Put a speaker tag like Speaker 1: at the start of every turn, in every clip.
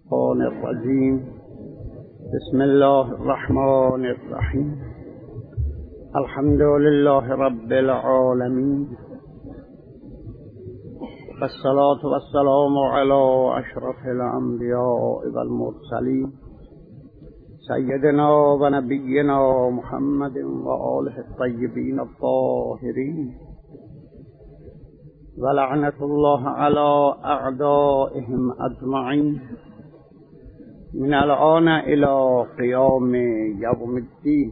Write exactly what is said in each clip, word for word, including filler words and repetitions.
Speaker 1: الشیطان الرجیم. بسم الله الرحمن الرحیم. الحمد لله رب العالمین، والصلاة والسلام علی اشرف الانبیاء والمرسلین، سیدنا و نبینا محمد و آله الطیبین الطاهرین، ولعنة الله علی اعدائهم اجمعین من الآن الى قیام یوم الدین.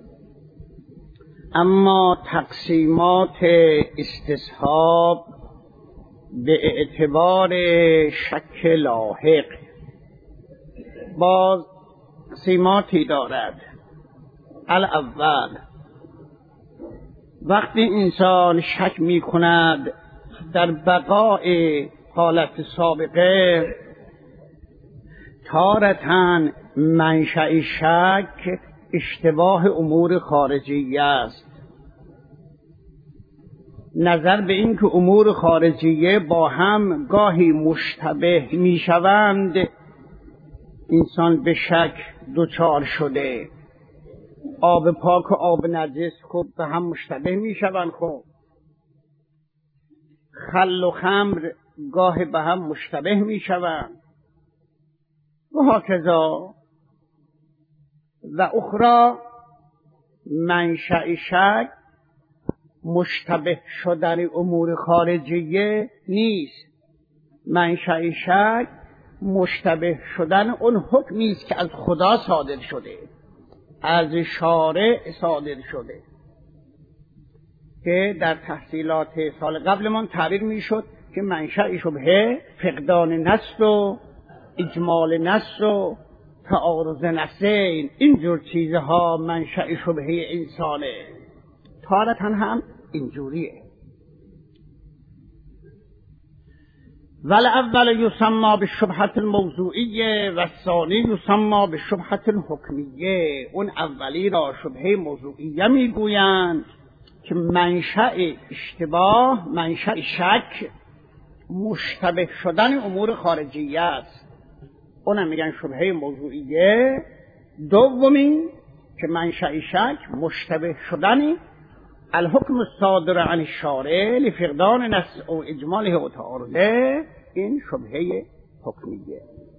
Speaker 1: اما تقسیمات استصحاب به اعتبار شک لاحق باز تقسیماتی دارد. الاول، وقتی انسان شک می کند در بقاء حالت سابقه، تارتاً منشأ شک اشتباه امور خارجیه است. نظر به این که امور خارجیه با هم گاهی مشتبه می شوند، انسان به شک دچار شده. آب پاک و آب نجس خود به هم مشتبه می شوند. خب خل و خمر گاه به هم مشتبه می شوند و هکذا. و اخرى منشأ شک مشتبه شدن امور خارجیه نیست. منشأ شک مشتبه شدن اون حکمی است که از خدا صادر شده، از شارع صادر شده، که در تحصیلات سال قبلمان تعبیر میشد که منشأ شبهه فقدان نص و اجمال نص و تعارض نصین. اینجور چیزها منشأ شبهه انسانه. تارتاً هم اینجوریه. والاول یسمى بالشبهة الموضوعیه و الثانی یسمى بالشبهة الحکمیه. اون اولی را شبهه موضوعیه میگویند که منشأ اشتباه، منشأ شک مشتبه شدن امور خارجیه است. اونم میگن شبهه موضوعیه. دومی که منشأ شک مشتبه شدن الحکم الصادر عن الشارع لفقدان نص او اجماله و تعارضه، این شبهه حکمیه.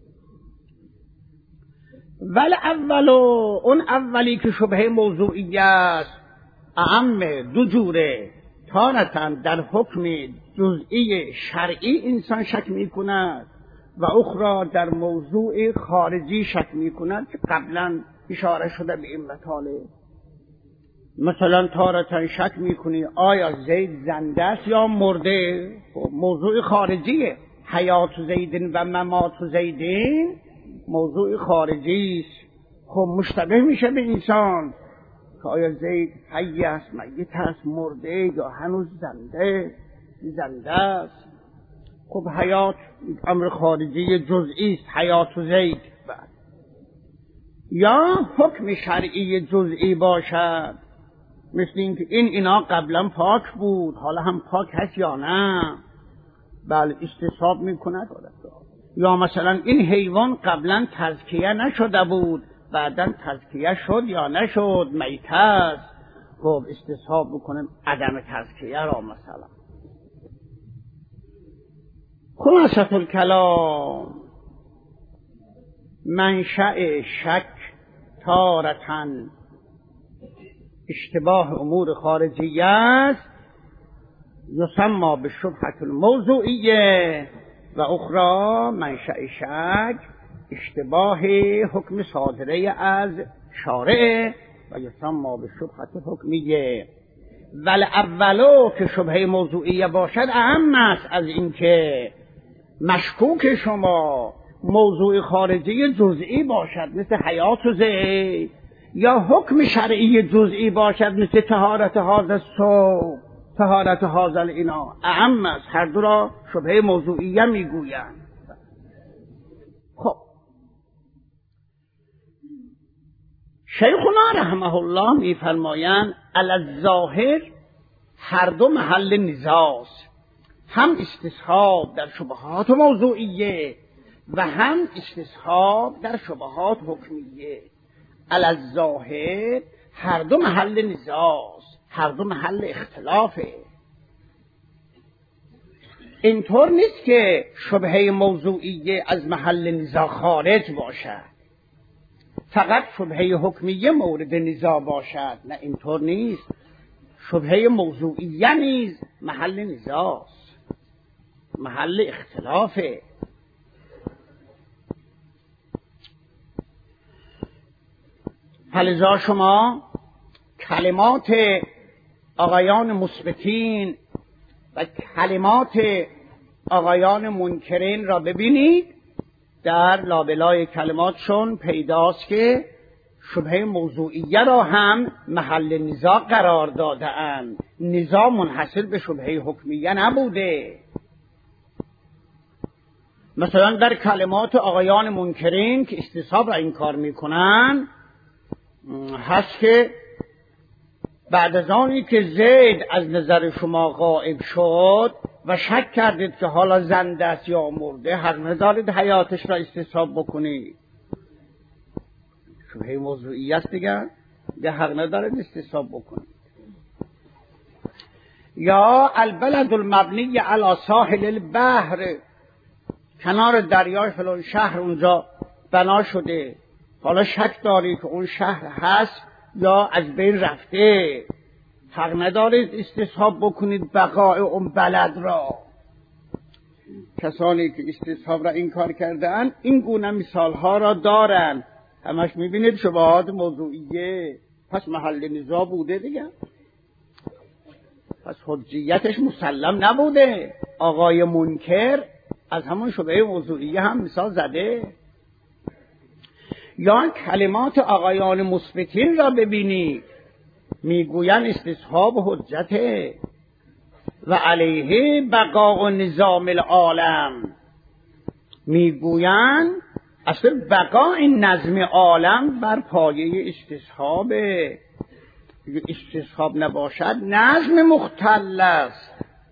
Speaker 1: ول اولو، اون اولی که شبهه موضوعیه است، اعم دو جوره. تارتاً در حکم جزئی شرعی انسان شک میکند و اخرى در موضوع خارجی شک میکند که قبلا اشاره شده به این مطالب. مثلا تارتاً شک میکنی آیا زید زنده است یا مرده. موضوع خارجیه. حیات زیدین و ممات زیدین موضوع خارجی است. خب مشتبه میشه به انسان که آیا زید حی است، میت است، مرده یا هنوز زنده زنده است. خب حیات امر خارجی جزئی است، حیات زید. بعد یا حکم شرعی جزئی باشد، مثل این که این اینا قبلا پاک بود، حالا هم پاک هست یا نه. بله استصحاب میکند. یا مثلا این حیوان قبلا تزکیه نشده بود، بعدا تزکیه شد یا نشد، میت است. خب استصحاب بکنیم عدم تزکیه را. مثلا خلاصة الکلام، منشأ شک تارتاً اشتباه امور خارجیه است، یسمى بالشبهة الموضوعیه، و اخرى منشأ شک اشتباه حکم صادره از شارع و یسمى بالشبهة الحکمیه. والاولو که شبهه موضوعیه باشد اهم است از اینکه مشکوک شما موضوع خارجی جزئی باشد مثل حیات و زید، یا حکم شرعی جزئی باشد مثل طهارت هذا الثوب، طهارت هذا الاناء. اهم است. هر دو را شبهه موضوعیه میگویند. خب شیخنا رحمه الله میفرمایند الظاهر هر دو محل نزاع، هم استصحاب در شبهات موضوعیه و هم استصحاب در شبهات حکمیه. الظاهر هر دو محل نزاع، هر دو محل اختلافه. اینطور نیست که شبهه موضوعیه از محل نزاع خارج باشد، فقط شبهه حکمیه مورد نزاع باشد. نه، اینطور نیست. شبهه موضوعیه نیز محل نزاع، محل اختلافه. فلذا شما کلمات آقایان مثبتین و کلمات آقایان منکرین را ببینید، در لابلای کلماتشون پیداست که شبهه موضوعیه را هم محل نزاع قرار داده اند. نزاع منحصر به شبهه حکمیه نبوده. مثلا در کلمات آقایان منکرین که استصحاب را انکار میکنن هست که بعد از آنی که زید از نظر شما غائب شد و شک کردید که حالا زنده است یا مرده، حق ندارید حیاتش را استصحاب بکنید. شبهه موضوعی است دیگر، ده حق ندارید استصحاب بکنید. یا البلد المبنی علی ساحل البحر، کنار دریای فلان شهر اونجا بنا شده، حالا شک دارید که اون شهر هست یا از بین رفته، حق ندارید استصحاب بکنید بقای اون بلد را. کسانی که استصحاب را انکار کردن این گونه مثال ها را دارن. همش میبینید شبهات موضوعیه، پس محل نزاع بوده دیگه، پس حجیتش مسلم نبوده. آقای منکر از همون شبهه موضوعیه هم مثال زده. یا کلمات آقایان مثبتین را ببینید، میگوین استصحاب حجته و علیه بقاء نظام العالم. میگوین اصل بقاء نظم عالم بر پایه استصحابه. استصحاب نباشد نظم مختل است.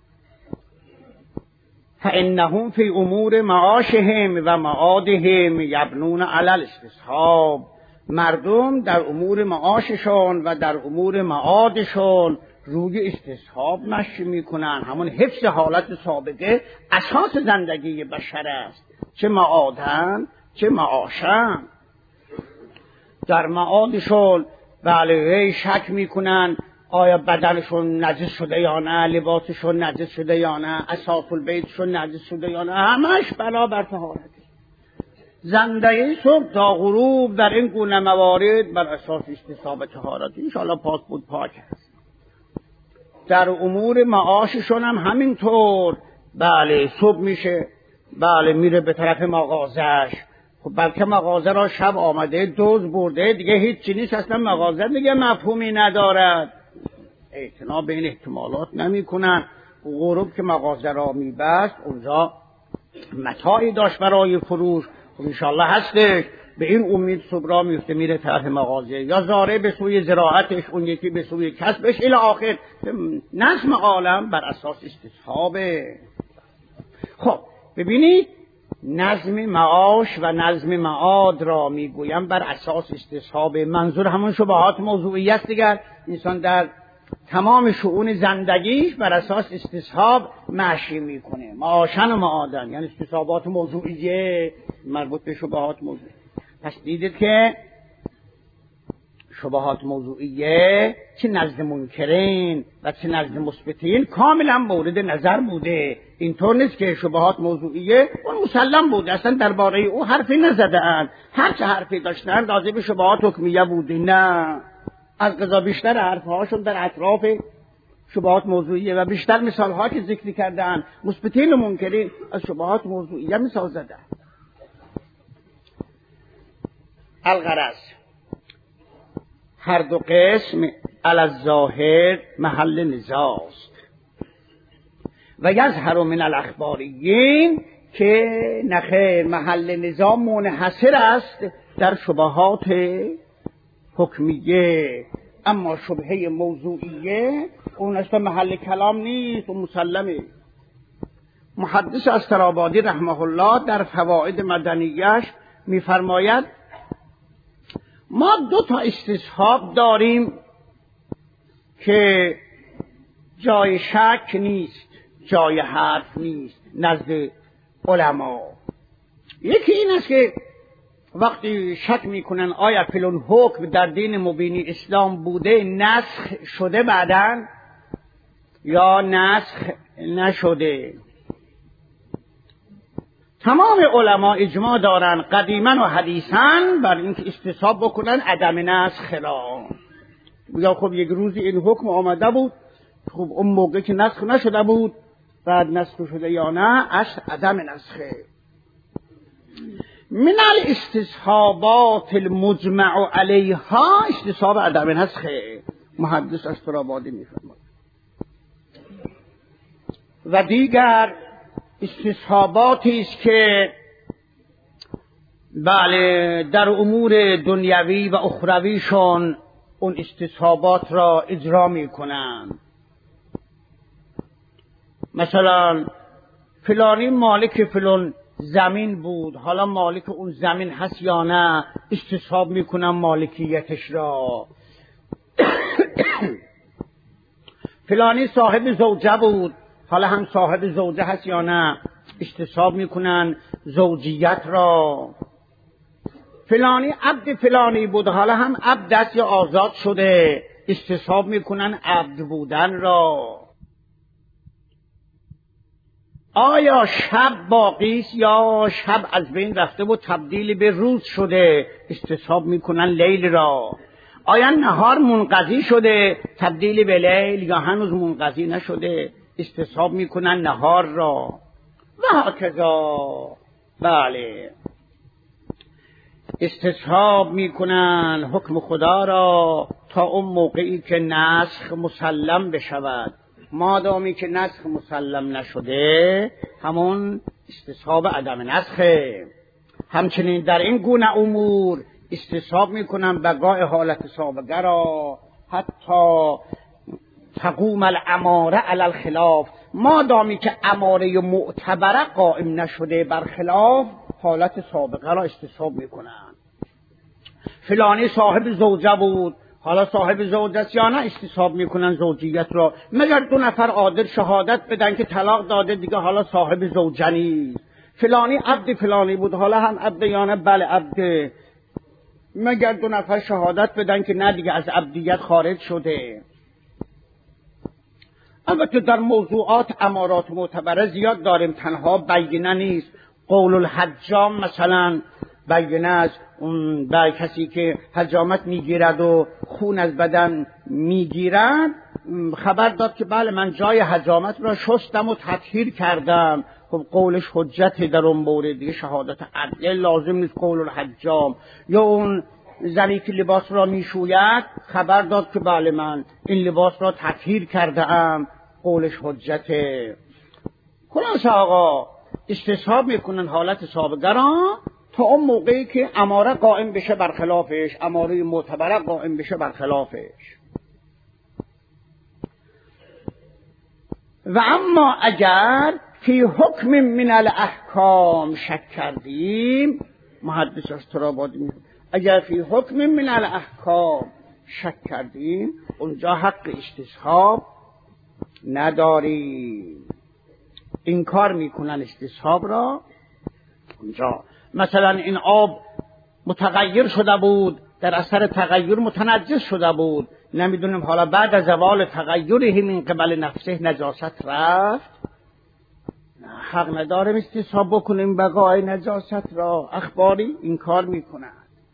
Speaker 1: فانهم فی امور معاشهم و معادهم یبنون علی الاستصحاب. مردم در امور معاششون و در امور معادشون روی استصحاب مشی میکنن. همون حفظ حالت سابقه اساس زندگی بشر است، چه معادن چه معاشن. در معادشون بله شک میکنن آیا بدنشون نجس شده یا نه، لباسشون نجس شده یا نه، اساس البیتشون نجس شده یا نه، همش بنا بر طهارت. زندگی صبح تا غروب در این گونه موارد بر اساس استصحاب طهارت انشاءالله پاک بود پاک هست. در امور معاششون هم همینطور. بله صبح میشه، بله میره به طرف مغازش، خب بلکه مغازه را شب آمده دوز برده دیگه هیچ چی نیست، اصلا مغازه دیگه مفهومی ندارد. اعتنا به این احتمالات نمی کنن. غروب که مغازه را میبست اونجا متاعی داشت برای فروش، خب انشالله هستش، به این امید صبح را میفته میره طرف مغازه، یا زاره به سوی زراعتش، اون یکی به سوی کسبش الی آخر. نظم عالم بر اساس استصحابه. خب ببینید نظم معاش و نظم معاد را میگویم بر اساس استصحاب. منظور همون شبهات موضوعی است دیگر. انسان در تمام شؤون زندگیش بر اساس استصحاب مشی میکنه، معاشن و معادن، یعنی استصحابات موضوعیه مربوط به شبهات موضوعی. پس دیدید که شبهات موضوعیه چه نزد منکرین و چه نزد مثبتین کاملا مورد نظر بوده. اینطور نیست که شبهات موضوعیه اون مسلم بوده، اصلا درباره او حرفی نزده اند، هر چه حرفی داشتن راجع به شبهات حکمیه بوده. نه، از قضا بیشتر حرفهاشون در اطراف شبهات موضوعیه و بیشتر مثالها که ذکر کردن مثبتین و منکرین از شبهات موضوعیه مثال زدن. الغرض هر دو قسم علی الظاهر محل نزاع است و یظهر من الاخباریین که نخیر محل نزاع منحصر است در شبهات حکمیه، اما شبهه موضوعیه اون اصلا محل کلام نیست و مسلمه. محدث استرابادی رحمه الله در فواید مدنیش میفرماید ما دو تا استصحاب داریم که جای شک نیست، جای حرف نیست نزد علما. یکی این است که وقتی شک میکنن آیا فلان حکم در دین مبین اسلام بوده نسخ شده بعداً یا نسخ نشده. تمام علما اجماع دارن قدیما و حدیثا بر اینکه استصحاب بکنن عدم نسخ را. یا خب یک روزی این حکم آمده بود، خب اون موقع که نسخ نشده بود بعد نسخ شده یا نه، اصل عدم نسخه. من الاستصحابات المجمع علیها استصحاب عدم نسخه. محدث استرابادی میفرماید. و دیگر استصحاباتی است که بله در امور دنیوی و اخرویشون اون استصحابات را اجرا میکنن. مثلا فلانی مالک فلان زمین بود، حالا مالک اون زمین هست یا نه، استصحاب میکنن مالکیتش را. فلانی صاحب زوجه بود، حالا هم صاحب زوجه هست یا نه، استصحاب میکنن زوجیت را. فلانی عبد فلانی بود، حالا هم عبد است یا آزاد شده، استصحاب میکنن عبد بودن را. آیا شب باقی است یا شب از بین رفته و تبدیل به روز شده، استصحاب میکنن لیل را. آیا نهار منقضی شده تبدیل به لیل یا هنوز منقضی نشده، استصحاب میکنن نهار را. و هکذا بله استصحاب میکنن حکم خدا را تا اون موقعی که نسخ مسلم بشود. مادامی که نسخ مسلم نشده همون استصحاب عدم نسخه. همچنین در این گونه امور استصحاب میکنن بقای حالت سابقه را حتی تقوم الاماره علی الخلاف. مادامی که اماره معتبره قائم نشده بر خلاف، حالت سابقه را استصحاب میکنن. فلانی صاحب زوجه بود، حالا صاحب زوجه است یا نه، استصحاب میکنن زوجیت را. مگر دو نفر عادل شهادت بدن که طلاق داده دیگه حالا صاحب زوجه نیست. فلانی عبد فلانی بود، حالا هم عبد یا نه، بله عبد. مگر دو نفر شهادت بدن که نه دیگه از عبدیت خارج شده. البته در موضوعات امارات معتبره زیاد داریم، تنها بینه نیست. قول الحجام مثلا بینه است، اون برای کسی که حجامت میگیرد و خون از بدن میگیرد خبر داد که بله من جای حجامت را شستم و تطهیر کردم. خب قولش حجت در اون مورد دیگه، شهادت عدل لازم نیست قول الحجام. یا اون زنی که لباس را میشوید خبر داد که بله من این لباس را تطهیر کرده ام، قولش حجته. خلاص آقا استصحاب میکنن حالت سابقه را تا اون موقعی که اماره قائم بشه برخلافش، اماره معتبره قائم بشه برخلافش. و اما اگر فی حکم من الاحکام شک کردیم، محدث استرابادی اگر فی حکم من الاحکام شک کردیم، اونجا حق استصحاب نداریم. انکار میکنن استصحاب را اونجا. مثلا این آب متغیر شده بود، در اثر تغییر متنجس شده بود، نمیدونیم حالا بعد از زوال تغییره من قبل نفسه نجاست رفت، حق نداریم استصحاب بکنیم بقای نجاست را. اخباری انکار میکنن.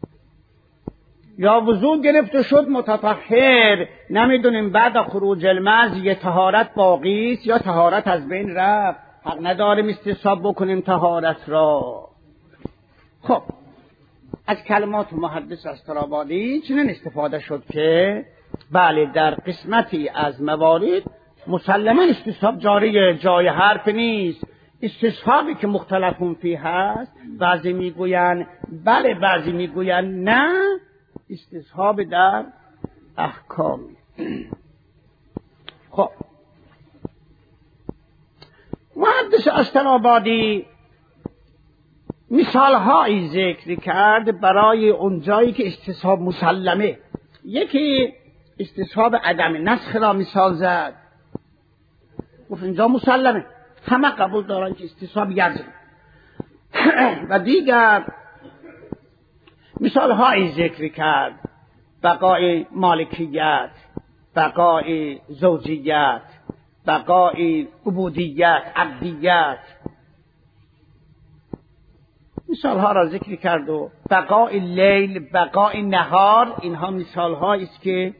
Speaker 1: یا وضو گرفته شد متطهر، نمیدونیم بعد خروج المز یه طهارت باقی است یا طهارت از بین رفت، حق نداریم استصحاب بکنیم طهارت را. خب از کلمات محدث استرابادی چنین استفاده شد که بله در قسمتی از موارد مسلما استصحاب جاریه، جای حرف نیست. استصحابی که مختلفون فیه هست، بعضی میگوین بله، بعضی میگوین نه، استصحاب در احکام. خب محدث استرابادی مثالهایی ذکر کرد برای اون جایی که استصحاب مسلمه. یکی استصحاب عدم نسخ را مثال زد، گفت اینجا مسلمه، همه قبول دارن که استصحاب یزن. و دیگر مثالهایی ذکر کرد، بقای مالکیت، بقای زوجیت، بقای عبودیت، عبدیت، مثال ها را ذکر کرد. و بقای لیل، بقای نهار، اینها مثال هایی است که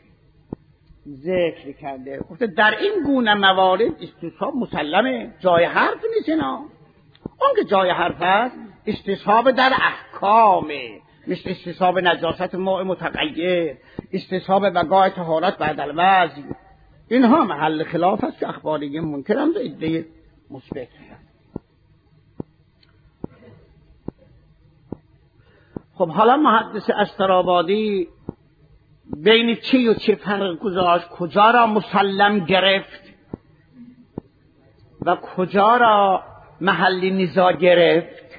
Speaker 1: ذکر کرده. گفته در این گونه موارد استصحاب مسلمه، جای حرف نیست. اینا اون که جای حرف هست استصحاب در احکامه، مثل استصحاب نجاست ماء متغیر، استصحاب بقای طهارت بعد الوضع، اینها محل خلاف است که اخباری منکرند و ادعای مثبت. خب حالا محدث استرابادی بین چی و چه فرق گذاشت؟ کجا را مسلم گرفت و کجا را محل نزاع گرفت؟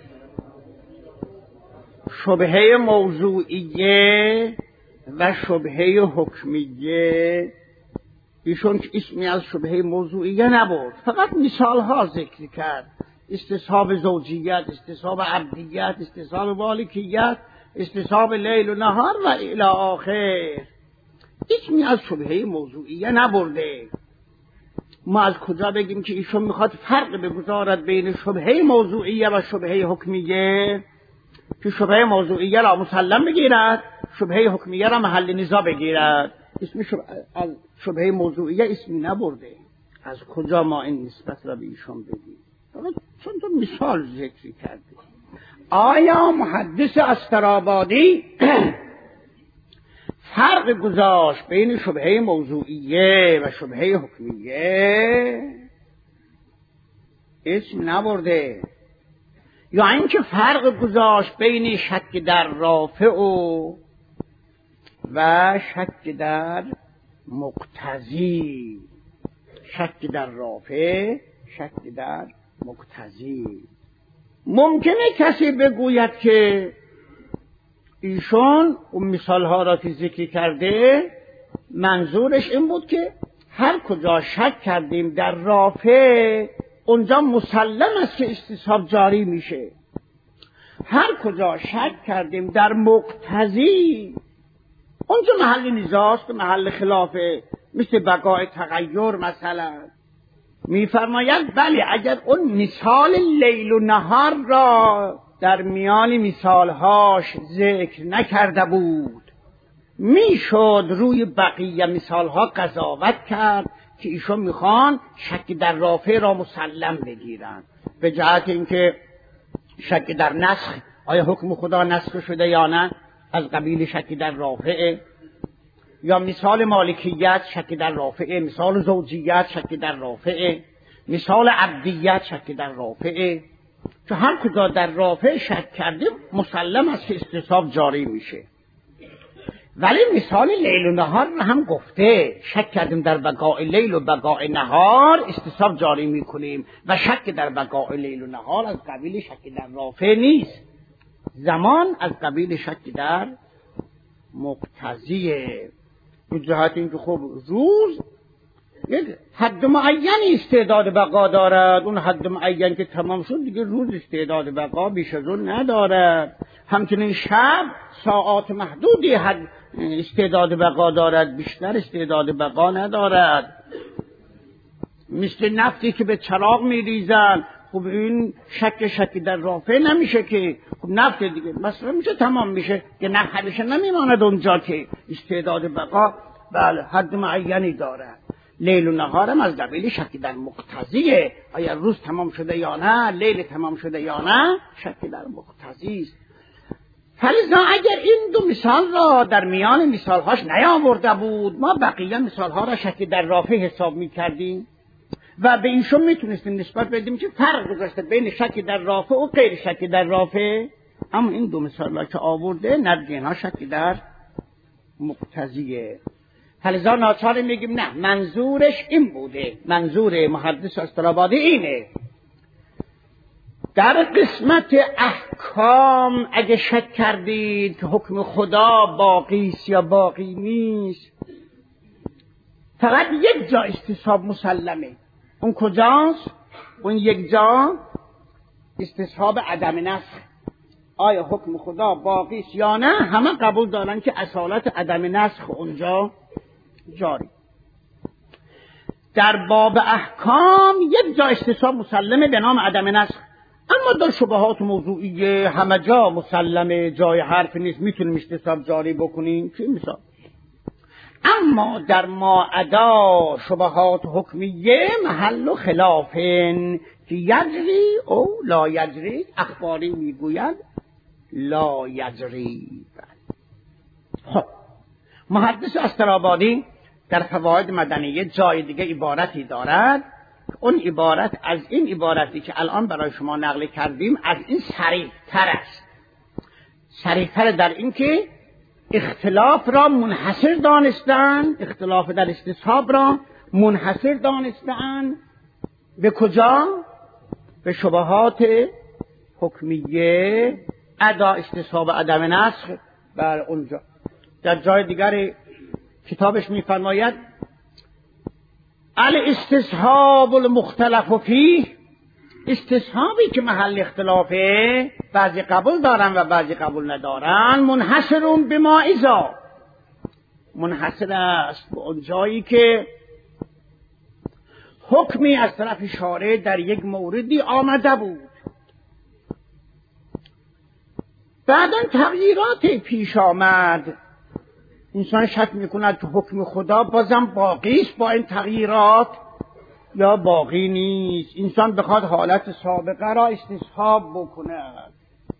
Speaker 1: شبهه موضوعیه و شبهه حکمیه. ایشون اسمی از شبهه موضوعیه نبود، فقط مثال ها ذکر کرد. استصحاب زوجیت، استصحاب عبدیت، استصحاب مالکیت، استصحاب لیل و نهار و الی آخر. اسمی از شبهه موضوعیه نبرده. ما از کجا بگیم که ایشون میخواد فرق بگذارد بین شبهه موضوعیه و شبهه حکمیه؟ که شبهه موضوعیه را مسلم بگیرد، شبهه حکمیه را محل نزاع بگیرد. اسم شبه... از شبهه موضوعیه اسمی نبرده. از کجا ما این نسبت را به ایشون بدیم؟ چون تو مثال ذکر کرده. آیا محدث استرابادی فرق گذاشت بین شبهه موضوعیه و شبهه حکمیه؟ اسم نبرده. یا اینکه فرق گذاشت بین شک در رافع و و شک در مقتضی. شک در رافع، شک در مقتضی. ممکنه کسی بگوید که ایشون اون مثال ها را که ذکر کرده منظورش این بود که هر کجا شک کردیم در رافع اونجا مسلم است که استصحاب جاری میشه. هر کجا شک کردیم در مقتضی اونجا محل نزاع است، محل خلافه، مثل بقای تغییر مثلا. میفرماید بله اگر اون مثال لیل و نهار را در میان مثالهاش ذکر نکرده بود میشد روی بقیه مثالها قضاوت کرد که ایشون میخوان شک در رافع را مسلم بگیرن، به جهت اینکه شک در نسخ، آیا حکم خدا نسخ شده یا نه، از قبیل شک در رافع. یا مثال مالکیت شک در رافع، مثال زوجیت شک در رافع، مثال عبدیت شک در رافع. که هر کجا در رافع شک کردیم مسلم است که استصحاب جاری میشه. ولی مثال لیل و نهار رو هم گفته، شک کردیم در بقاء لیل و بقاء نهار استصحاب جاری میکنیم و شک در بقاء لیل و نهار از قبیل شک در رافع نیست، زمان از قبیل شک در مقتضیه. به جهت اینکه خب روز یک حد معینی استعداد بقا دارد، اون حد معین که تمام شد دیگه روز استعداد بقا بیش از اون ندارد. همچنین شب ساعات محدودی حد استعداد بقا دارد، بیشتر استعداد بقا ندارد. مثل نفتی که به چراغ میریزن، خب این شک شک در رافع نمیشه که، خب نفت دیگه مثلا میشه تمام میشه که نه همیشه نمیماند اونجا که استعداد بقا بله حد معینی دارد. لیل و نهارم از قبیل شک در مقتضیه، آیا روز تمام شده یا نه، لیل تمام شده یا نه، شک در مقتضی است. فلذا اگر این دو مثال را در میان مثالهاش نیاورده بود، ما بقیه مثالها را شک در رافع حساب میکردیم و به ایشون میتونستیم نسبت بدیم که فرق گذاشته بین شک در رافع و غیر شک در رافع. اما این دو مثال را که آورده نرجینا شک در مقتضیه. فلذا ناچار میگیم نه، منظورش این بوده، منظور محدث استرابادی اینه. در قسمت احکام اگه شک کردید که حکم خدا باقی است یا باقی نیست، فقط یک جا استصحاب مسلمه. اون کجاست؟ اون یک جا استصحاب عدم نسخ. آیا حکم خدا باقی است یا نه؟ همه قبول دارن که اصالت عدم نسخ اونجا جاری. در باب احکام یک جا استصحاب مسلمه به نام عدم نسخ، اما در شبهات موضوعیه همه جا مسلمه، جای حرف نیست، میتونیم استصحاب جاری بکنیم. چی مثال؟ اما در ما عدا شبهات حکمیه محل و خلافن که یجری او لا یجری. اخباری میگوید لا یجری. خب محدث استرابادی در فواید مدنیه جای دیگه عبارتی دارد، اون عبارت از این عبارتی که الان برای شما نقل کردیم از این صریح تر است. صریح تر در این که اختلاف را منحصر دانستن، اختلاف در استصحاب را منحصر دانستن به کجا؟ به شبهات حکمیه، ادا استصحاب عدم نسخ بر اونجا. در جای دیگر کتابش میفرماید الاستصحاب المختلف فیه، استصحابی که محل اختلافه، بعضی قبول دارن و بعضی قبول ندارن، منحصرون به ما اذا، منحصر است به اون جایی که حکمی از طرف شارع در یک موردی آمده بود، بعداً تغییرات پیش آمد، انسان شک میکند که حکم خدا بازم باقی است با این تغییرات یا باقی نیست. انسان بخواد حالت سابقه را استصحاب بکند.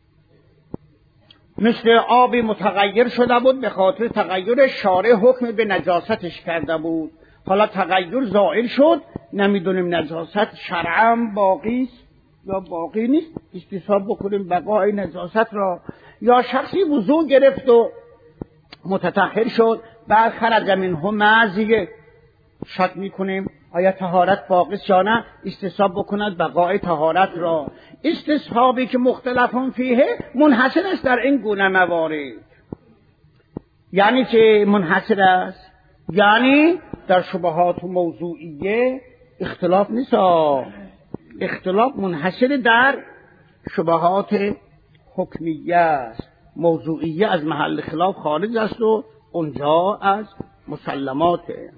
Speaker 1: مثل آبی متغیر شده بود، به خاطر تغییر شارع حکم به نجاستش کرده بود، حالا تغییر زائل شد، نمیدونیم نجاست شرعاً باقی است یا باقی نیست، استصحاب بکنیم بقای نجاست را. یا شخصی وضو گرفت و متطهر شد، بعد خرج منه مزی، شک میکنیم آیا طهارت باقی است یا نه، استصحاب بکند بقای طهارت را. استصحابی که مختلفون فیه منحصر است در این گونه موارد. یعنی که منحصر است، یعنی در شبهات موضوعیه اختلاف نیست، اختلاف منحصر در شبهات حکمیه است. موضوعیه از محل خلاف خارج است و اونجا از مسلماته.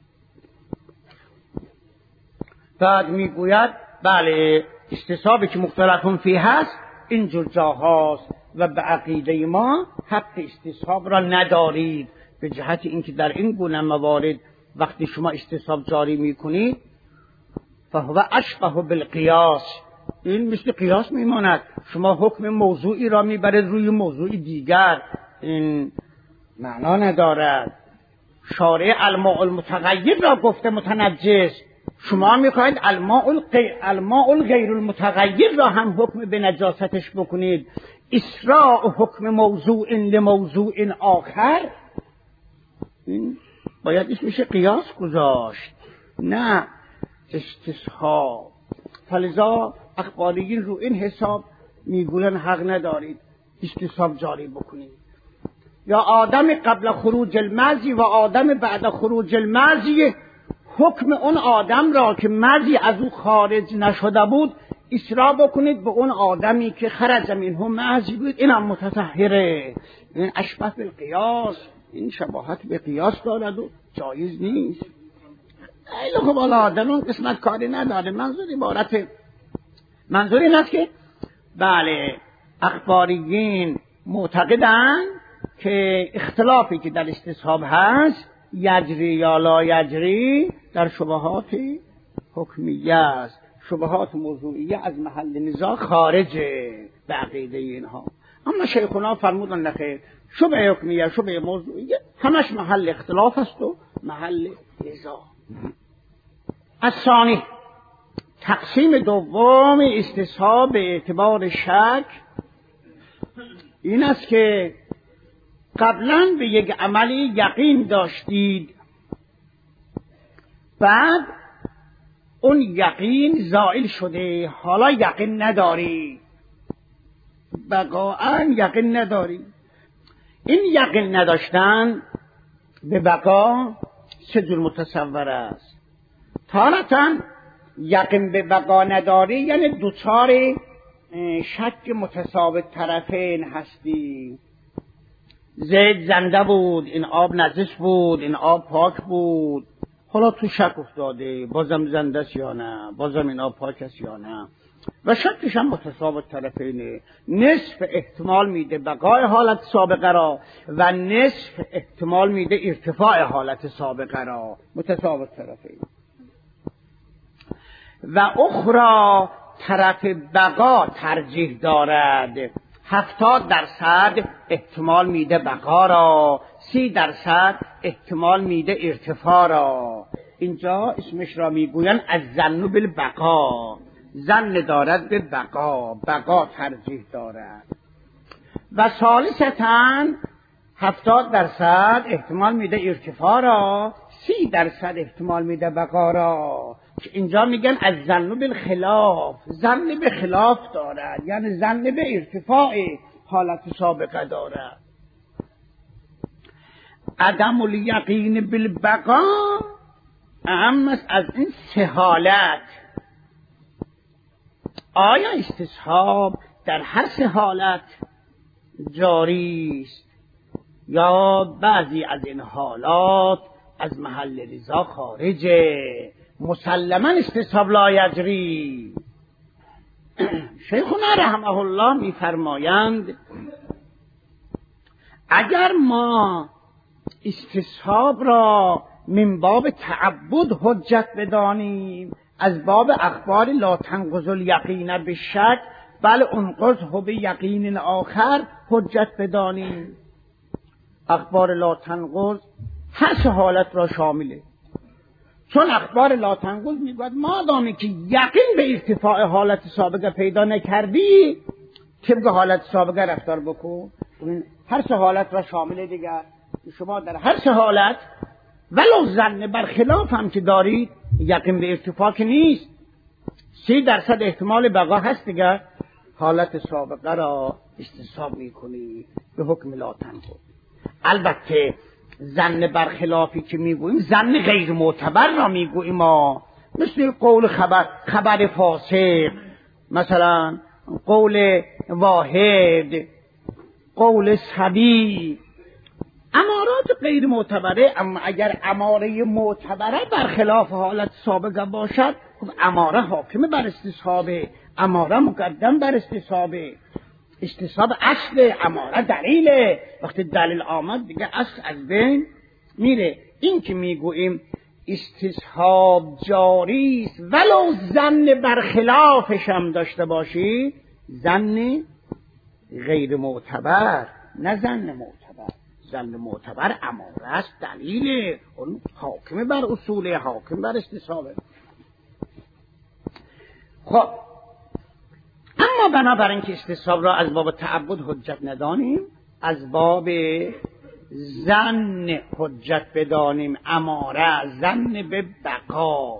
Speaker 1: بعد میگوید بله استصحابی که مختلفون فیه هست اینجور جاهاست و به عقیده ما حق استصحاب را ندارید، به جهت اینکه در این گونه موارد وقتی شما استصحاب جاری میکنید فهو اشبه بالقیاس، این مثل قیاس میماند. شما حکم موضوعی را میبرید روی موضوع دیگر، این معنا ندارد. شارع الماء المتغیر را گفته متنجس، شما میخواید الماء الماء الغیر المتغیر را هم حکم به نجاستش بکنید. اسراء حکم موضوع لموضوع آخر، این باید اسمش قیاس گذاشت، نه استصحاب. فلذا اخباریین رو این حساب میگوین حق ندارید استصحاب جاری بکنید. یا آدم قبل خروج المزی و آدم بعد خروج المزی، حکم اون آدم را که مزی از او خارج نشده بود اسرا بکنید به اون آدمی که خرج منه مزی بود، این هم متطهره. این اشبه بالقیاس، این شباهت به قیاس دارد و جایز نیست. ایلو خب حالا در اون قسمت کاری نداره. منظور عبارت منظور این است که بله اخباریین معتقدن که اختلافی که در استصحاب هست یجری یا لا یجری در شبهات حکمیه است. شبهات موضوعیه از محل نزاع خارجه به عقیده اینها. اما شیخونا فرمودن نخیر، شبه حکمیه شبه موضوعیه همش محل اختلاف است و محل نزاع. الثانی، تقسیم دوم استصحاب به اعتبار شک این است که قبلا به یک عملی یقین داشتید بعد اون یقین زائل شده، حالا یقین نداری، بقاء یقین نداری. این یقین نداشتن به بقا چه جور متصور است؟ تارةً یقین به بقا نداری یعنی دوچار شک متساوت طرفین هستی. زید زنده بود، این آب نجس بود، این آب پاک بود، حالا تو شک افتاده بازم زنده است یا نه، بازم این آب پاک است یا نه، و شکش هم متساوت طرفینه. نصف احتمال میده بقای حالت سابقه را و نصف احتمال میده ارتفاع حالت سابقه را، متساوت طرفین. و اخرى طرف بقا ترجیح دارد، هفتاد درصد احتمال میده بقا را، سی درصد احتمال میده ارتفاع را. اینجا اسمش را میگوین از ظن بالبقا، ظن دارد به بقا، بقا ترجیح دارد. و ثالثتاً هفتاد درصد احتمال میده ارتفاع را، سی درصد احتمال میده بقا را. اینجا میگن از ظن بالخلاف، ظن به خلاف دارد، یعنی ظن به ارتفاع حالت سابقه دارد. عدم الیقین بالبقا اهم است از این سه حالت. آیا استصحاب در هر سه حالت جاری است یا بعضی از این حالات از محل رضا خارجه؟ مسلما استصحاب لا یجری. شیخنا رحمه الله میفرمایند اگر ما استصحاب را من باب تعبد حجت بدانیم، از باب اخبار لا تنقض الیقین بالشک بل انقضه بیقین آخر حجت بدانیم، اخبار لا تنقض هر سه حالت را شامله. چون اخبار لا تنقض میگوید مادامی که یقین به ارتفاع حالت سابقه پیدا نکردی طبق حالت سابقه رفتار بکن. هر سه حالت را شامله دیگر. شما در هر سه حالت ولو ظن برخلاف هم که دارید یقین به ارتفاع که نیست، سی درصد احتمال بقا هست دیگر، حالت سابقه را استصحاب میکنی به حکم لا تنقض. البته ظن برخلافی که میگوییم ظن غیر معتبر را میگوییم ما، مثل قول خبر خبر فاسق، مثلا قول واحد، قول صبی، امارات غیر معتبره. اما اگر اماره معتبره برخلاف حالت سابقه باشد، خب اماره حاکم بر استصحابه، اماره مقدم بر استصحابه. استصحاب اصل، اماره دلیله. وقتی دلیل آمد دیگه اصل از بین میره. این که میگوییم استصحاب جاری است ولو ظن برخلافش هم داشته باشی، ظن غیر معتبر نه ظن معتبر. ظن معتبر اماره است، دلیله، اون حاکم بر اصوله، حاکم بر استصحابه. خب اما بنابراین که استصحاب را از باب تعبد حجت ندانیم، از باب ظن حجت بدانیم، اماره، ظن به بقا.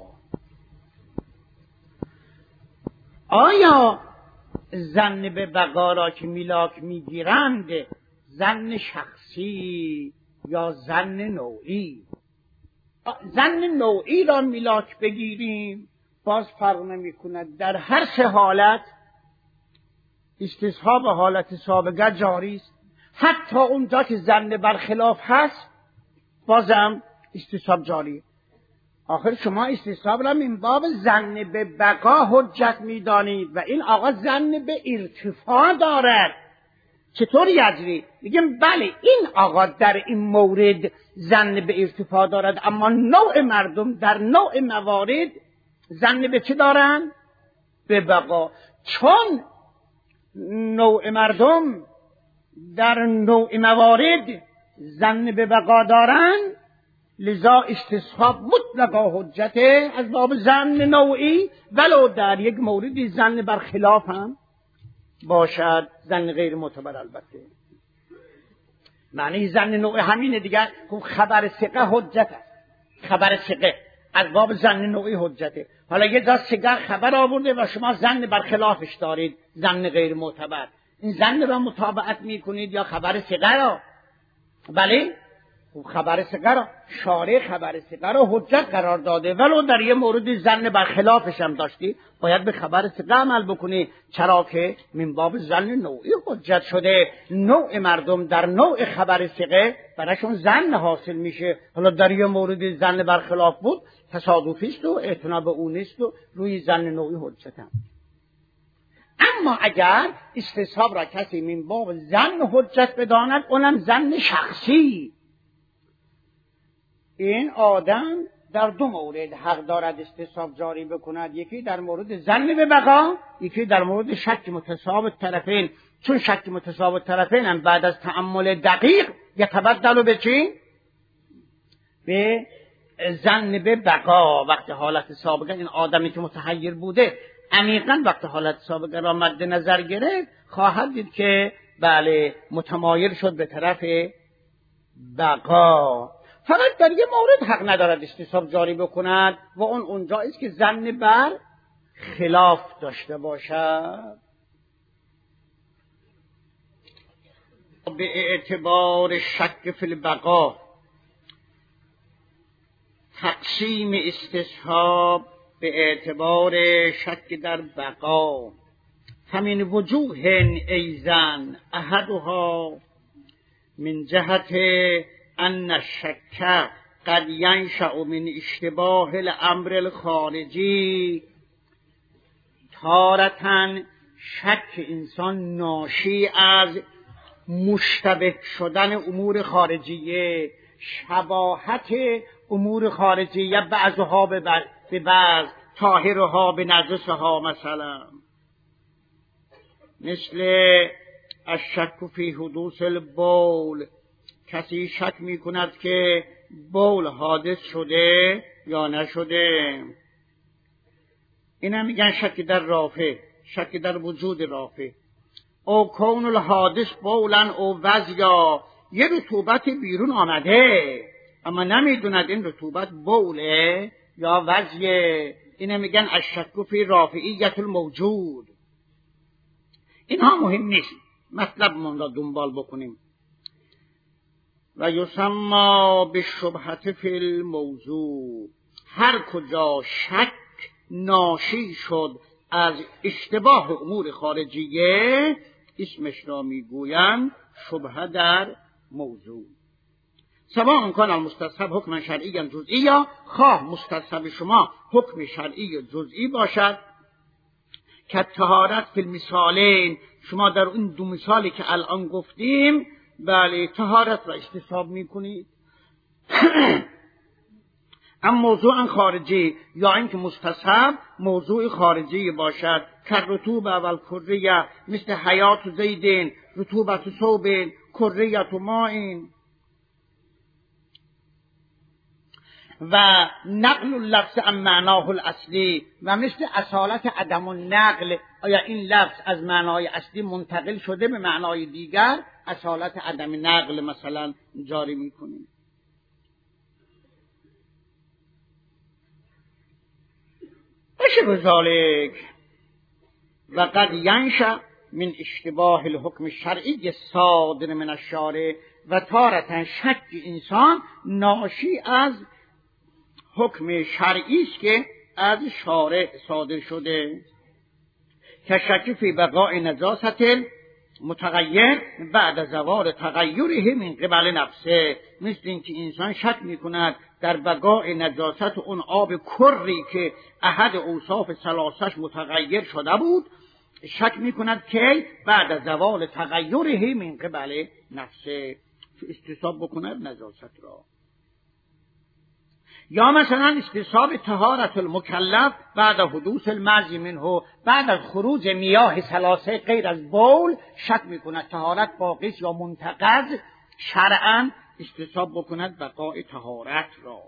Speaker 1: آیا ظن به بقا را که میلاک میگیرند ظن شخصی یا ظن نوعی؟ ظن نوعی را میلاک بگیریم باز فرق نمی کند، در هر سه حالت استصحاب حالت سابقه جاری است. حتی اونجا که ظن برخلاف هست بازم استصحاب جاری. آخر شما استصحاب را من باب ظن به بقا حجت میدانید و این آقا ظن به ارتفاع دارد، چطور یجری؟ میگم بله این آقا در این مورد ظن به ارتفاع دارد، اما نوع مردم در نوع موارد ظن به چه دارن؟ به بقا. چون نوع مردم در نوع موارد ظن به بقا دارن، لذا استصحاب مطلقا حجته از باب ظن نوعی، ولو در یک موردی ظن بر خلاف هم باشد، ظن غیر معتبر. البته معنی ظن نوع همینه دیگر. خب خبر ثقه حجت است، خبر ثقه از باب ظن نوعی حجته. حالا یه جا سیگر خبر آورده و شما ظن برخلافش دارید، ظن غیر معتبر. این ظن را متابعت میکنید یا خبر سیگر را؟ بله، خبر سیگر را شارع خبر سیگر را حجت قرار داده، ولو در یه مورد ظن برخلافش هم داشتی باید به خبر سیگر عمل بکنی، چرا که من باب ظن نوعی حجت شده. نوع مردم در نوع خبر سیگر براشون ظن حاصل میشه. حالا در یه مورد ظن برخلاف بود، تصادفی است و اعتنا به اون نیست و روی ظن نوعی حجت هم. اما اگر استصحاب را کسی من باب ظن حجت بداند، اونم ظن شخصی، این آدم در دو مورد حق دارد استصحاب جاری بکند، یکی در مورد ظن به بقا، یکی در مورد شک متساوی طرفین. چون شک متساوی طرفین هم بعد از تأمل دقیق یتبدل به چی؟ به ظن به بقا. وقت حالت سابقه این آدمی که متحیر بوده عمیقاً وقت حالت سابقه را مد نظر گرفت، خواهد دید که بله متمایل شد به طرف بقا. فقط در یه مورد حق ندارد استصحاب جاری بکند و اون اونجایی است که ظن بر خلاف داشته باشد. به اعتبار شک فی البقا تقسیم استصحاب به اعتبار شک در بقا همین وجوه ایزن احدها من جهت ان الشک قد ینشأ من اشتباه الامر الخارجی. تارتاً شک انسان ناشی از مشتبه شدن امور خارجیه، شباهت امور خارجیه بعضها به بعض، طاهرها به نجسها. مثلا مثل الشک فی حدوث البول، کسی شک می کند که بول حادث شده یا نشده، اینا میگن شک در رافع، شک در وجود رافع. او کون الحادث بولن او وضیا، یه رطوبت بیرون آمده اما نمیدوند این رطوبت بوله یا وضیه، اینا میگن الشک فی رافعیت الموجود. اینها مهم نیست، مطلب من را دنبال بکنیم. و یسمى بالشبهة فی الموضوع، هر کجا شک ناشی شد از اشتباه امور خارجیه اسمش را میگویند شبهه در موضوع. سواء کان المستصحب حکم شرعی جزئی، یا خواه مستصحب شما حکم شرعی جزئی باشد که طهارت فی المثالین. شما در این دو مثالی که الان گفتیم بله طهارت را استصحاب میکنید. اما موضوع خارجی یا اینکه مستصحب موضوع خارجی باشد که رطوبه و الکریه، مثل حیات زیدین، رطوبت ثوبین، کریت ماین. و نقل اللفظ عن معناه الاصلی، و مثل اصالت عدم النقل، آیا این لفظ از معنای اصلی منتقل شده به معنای دیگر، اصالت عدم نقل مثلا جاری میکنیم. اشبه ذالک و قد ینشأ من اشتباه الحکم الشرعی صادر من الشارع، و تارة شک انسان ناشی از حکم شرعی است که از شارع صادر شده، که شک فی بقاء نجاست متغیر بعد زوال تغییره من قبل نفسه، مثل اینکه انسان شک میکند در بقاء نجاست اون آب کری که احد اوصاف ثلاثش متغیر شده بود، شک میکند که بعد از زوال تغییره من قبل نفسه استصحاب بکند نجاست را. یا مثلا استصحاب طهارت المکلف بعد حدوث المزی منه، بعد از خروج میاه ثلاثه غیر از بول شک میکند طهارت باقی است یا منتقض، شرعاً استصحاب بکند بقاء طهارت را.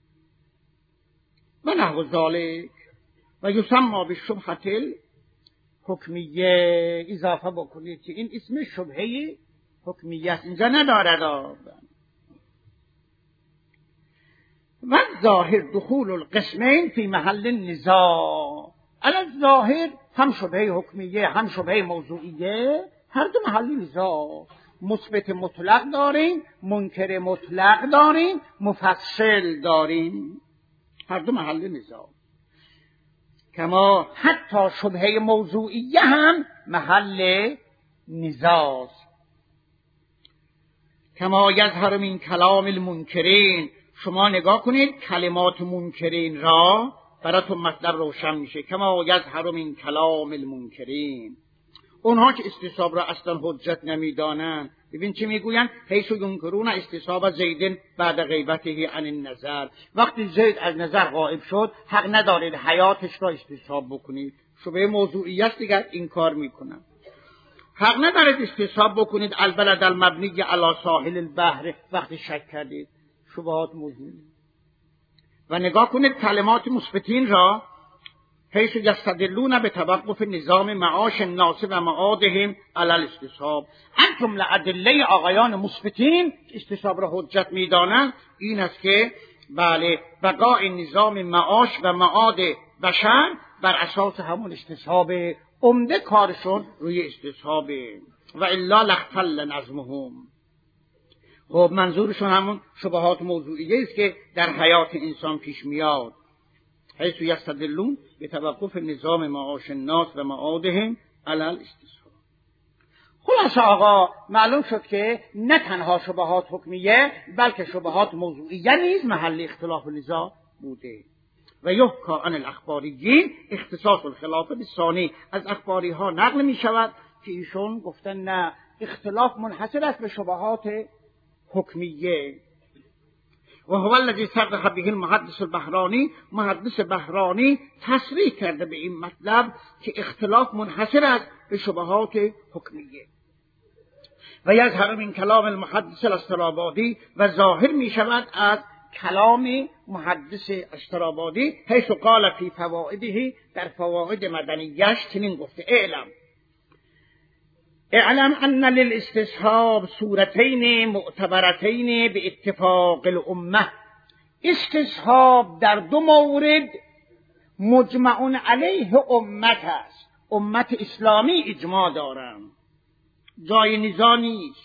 Speaker 1: و نحو ذالک. و یسمى بالشبهة الحکمیه، اضافه بکنید که این اسم شبهه حکمیه است، اینجا ندارد. و ظاهر دخول القسمین فی محل النزاع. علی ظاهر هم شبهه حکمیه هم شبهه موضوعیه، هر دو محل نزاع. مثبت مطلق داریم، منکر مطلق داریم، مفصل داریم، هر دو محل نزاع. کما حتی شبهه موضوعیه هم محل نزاع. کما یظهر من کلام المنکرین، شما نگاه کنید کلمات منکرین را، براتون مطلب روشن میشه. کما یظهر من کلام المنکرین، اونها که استصحاب را اصلا حجت نمیدانند، ببین چی میگوین؟ حیث ینکرون استصحاب زید بعد غیبته عن النظر، وقتی زید از نظر غائب شد حق ندارید حیاتش را استصحاب بکنید. شبهه موضوعیت دیگر این کار میکنن. حق ندارید استصحاب بکنید البلد المبنی علی ساحل البحر وقتی شک کردید. شبهات موضوعی. و نگاه کنید کلمات مثبتین را، حیث یستدلون به توقف نظام معاش الناس و معادهم علی الاستصحاب. از جمله ادله آقایان مثبتین استصحاب را حجت میدانند این است که بله بقای نظام معاش و معاد بشر بر اساس همون استصحاب، عمده کارشون روی استصحاب. و الا لاختل نظمهم. خب منظورشون همون شبهات موضوعیه است که در حیات انسان پیش میاد. حیث یستدلون به توقف نظام معاش الناس و معادهم علی الاستصحاب. خلاصه آقا معلوم شد که نه تنها شبهات حکمیه بلکه شبهات موضوعیه نیز محل اختلاف و نزاع بوده. و یحکا عن الاخباریین اختصاص الخلاف بالثانی، از اخباری ها نقل می شود که ایشون گفتن نه، اختلاف منحصر است به شبهات حکمیه. و هو الذی صرح به المحدث البحرانی، محدث بحرانی تصریح کرده به این مطلب که اختلاف منحصر است به شبهات حکمیه. و یظهر من کلام المحدث الاسترابادی، و ظاهر می شود از کلام محدث استرابادی حیث قال فی فوائده، در فواید مدنیش چنین گفته: اعلم اعلم ان للاستصحاب صورتین معتبرتین به اتفاق الامه. استصحاب در دو مورد مجمع علیه امت است، امت اسلامی اجماع دارند، جای نزاع نیست.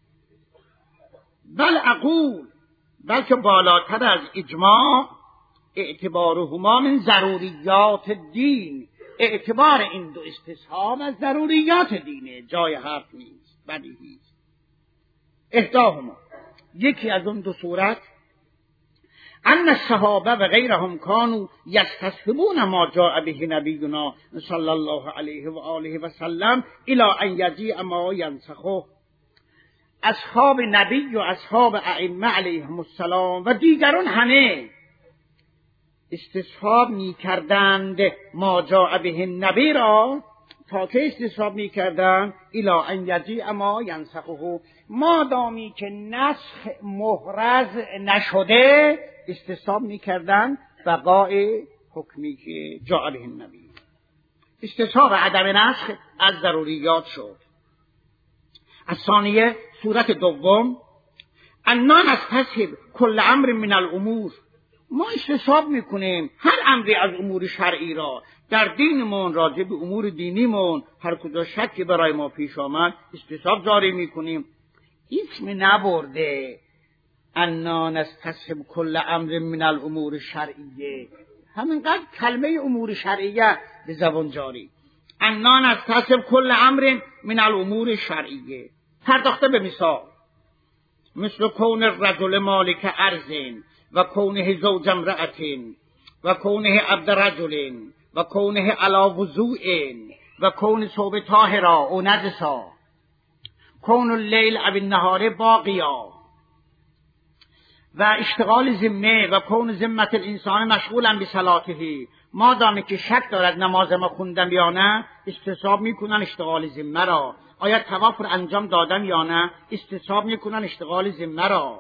Speaker 1: بل اقول، بلکه بالاتر از اجماع، اعتبارهما من ضروریات الدین، اعتبار این دو استصحاب از ضروریات دینه، جای حرف نیست، بدیهی است. احداهما، یکی از اون دو صورت، ان الصحابه و غیرهم کانوا یستصحبون ما جاء به نبینا صلی الله علیه و آله و سلم الی ان یجیء ما ینسخه. اصحاب نبی و اصحاب ائمه علیهم السلام و دیگران همه استصحاب می کردند ما جاء به نبی را، تا که استصحاب می کردند الی ان یجیء ما ینسخه، مادامی که نسخ محرز نشده استصحاب می کردند بقای حکمی که جاء به نبی. استصحاب عدم نسخ از ضروریات شد. از ثانیه صورت دوم، اننا نستصحب کل امر من الامور، ما استصحاب میکنیم هر امری از امور شرعی را، در دینمون، راجع به امور دینیمون، هر کجا شکی برای ما پیش آمد استصحاب جاری میکنیم. اسم نبرده اننا نستصحب کل امر من الامور شرعیه، همینقدر کلمه امور شرعیه به زبان جاری. اننا نستصحب کل امر من الامور شرعیه، پرداخته به مثال، مثل کون الرجل مالک ارض و کونه زوج امرأة و کونه عبد رجل و کونه علی وضوء و کون صوب طاهرا و نجسا، کون اللیل او النهار باقیا و اشتغال ذمه و کون ذمت الانسان مشغولا بصلاته. ما دامه که شک دارد نماز ما خوندم یا نه استصحاب میکنن اشتغال ذمه را، آیا طواف را انجام دادم یا نه استصحاب میکنن اشتغال ذمه را.